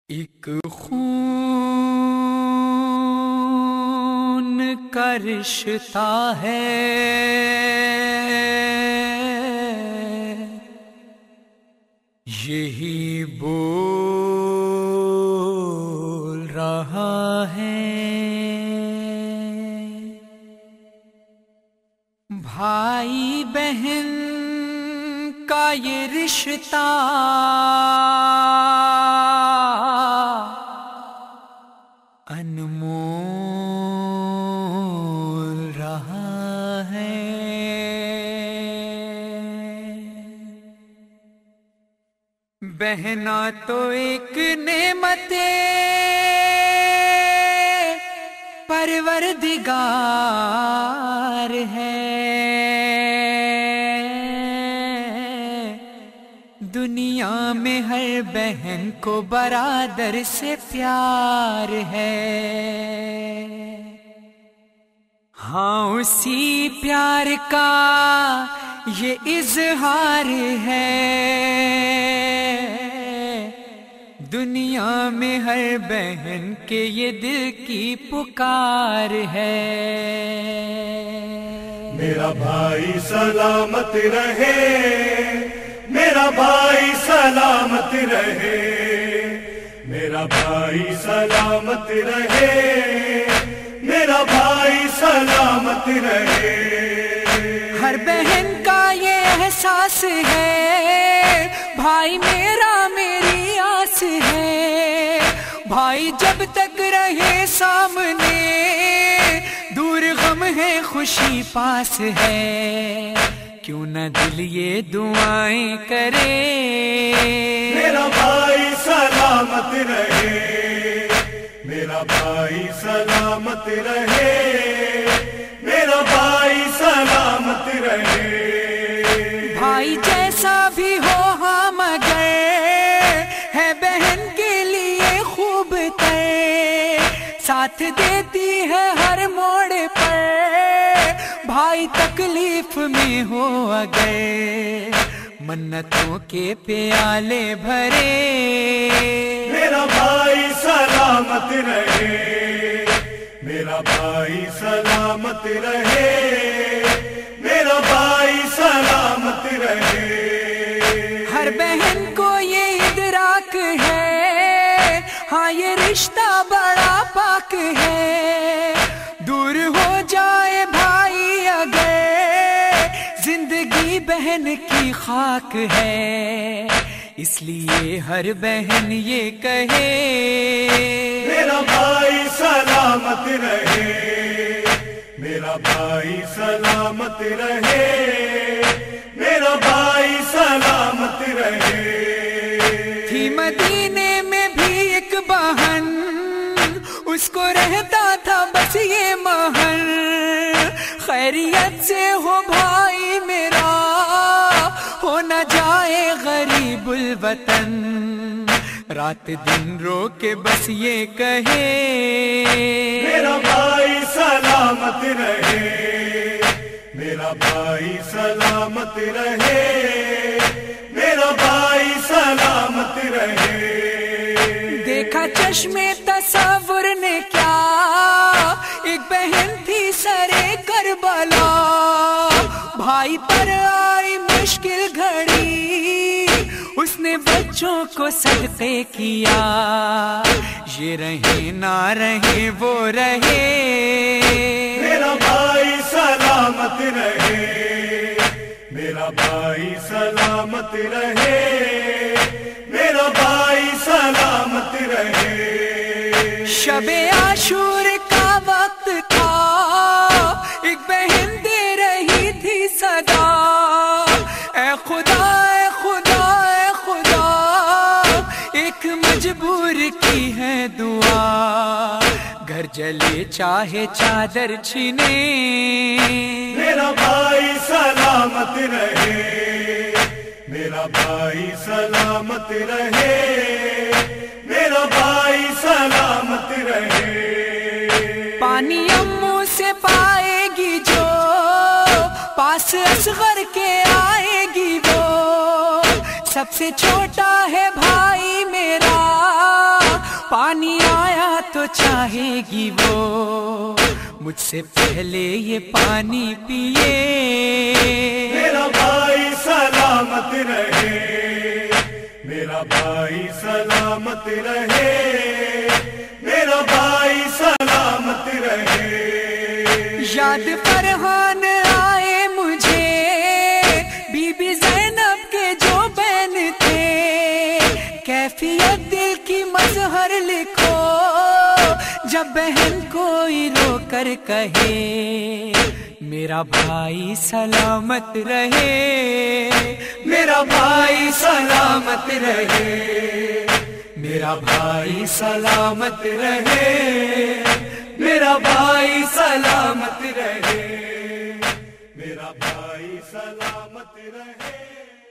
ایک خون کا رشتہ ہے، یہی بول رہا ہے، بھائی بہن کا یہ رشتہ انمول رہا ہے۔ بہنا تو ایک نعمت پروردگار ہے، دنیا میں ہر بہن کو برادر سے پیار ہے، ہاں اسی پیار کا یہ اظہار ہے، دنیا میں ہر بہن کے یہ دل کی پکار ہے۔ میرا بھائی سلامت رہے، میرا بھائی سلامت رہے، میرا بھائی سلامت رہے، میرا بھائی سلامت رہے۔ ہر بہن کا یہ احساس ہے، بھائی میرا میری آس ہے، بھائی جب تک رہے سامنے، دور غم ہے خوشی پاس ہے، کیوں نہ دل یہ دعائیں کرے، میرا بھائی سلامت رہے، میرا بھائی سلامت رہے، میرا بھائی سلامت رہے۔ بھائی جیسا بھی ہو ہاں مگر ہے بہن کے لیے خوب تر، ساتھ دیتی ہے ہر موڑ پر، بھائی تکلیف میں ہو اگر منتوں کے پیالے بھرے، میرا بھائی سلامت رہے، میرا بھائی سلامت رہے، میرا بھائی سلامت رہے۔ ہر بہن کو یہ ادراک ہے، ہاں یہ رشتہ بڑا پاک ہے، دور ہو جائے بھائی اگر زندگی بہن کی خاک ہے، اس لیے ہر بہن یہ کہے، میرا بھائی سلامت رہے، میرا بھائی سلامت رہے، میرا بھائی سلامت رہے۔ تھی مدینے میں بھی ایک بہن، اس کو رہتا تھا بس یہ مہر، خیریت سے ہو بھائی میرا، ہو نہ جائے غریب الوطن، رات دن رو کے بس یہ کہے، میرا بھائی سلامت رہے، میرا بھائی سلامت رہے، میرا بھائی سلامت رہے۔ دیکھا چشمے تصور نے کیا، ایک بہن تھی سرے کربلا، بھائی پر آئی مشکل گھڑی، اس نے بچوں کو صدقے کیا، یہ رہے نہ رہے وہ رہے، میرا بھائی سلامت رہے، میرا بھائی سلامت رہے، میرا بھائی سلامت رہے۔ شب عاشور کا وقت تھا، ایک بہن دے رہی تھی صدا، اے خدا اے خدا اے خدا، ایک مجبور کی ہے دعا، گھر جلے چاہے چادر چھینے، میرا بھائی سلامت رہے، میرا بھائی سلامت رہے، میرا بھائی سلامت رہے۔ پانی امو سے پائے گی جو، پاس اصغر کے آئے گی وہ، سب سے چھوٹا ہے بھائی میرا، پانی آیا تو چاہے گی وہ مجھ سے پہلے یہ پانی پیے. میرا بھائی سلامت رہے، میرا بھائی سلامت رہے، میرا بھائی سلامت رہے. یاد فرحان آئے مجھے بی بی زینب کے جو بہن تھے، کیفیت دل کی مظہر لکھو جب بہن کوئی رو کر کہے میرا بھائی سلامت رہے، میرا بھائی سلامت رہے، میرا بھائی سلامت رہے، میرا بھائی سلامت رہے، میرا بھائی سلامت رہے.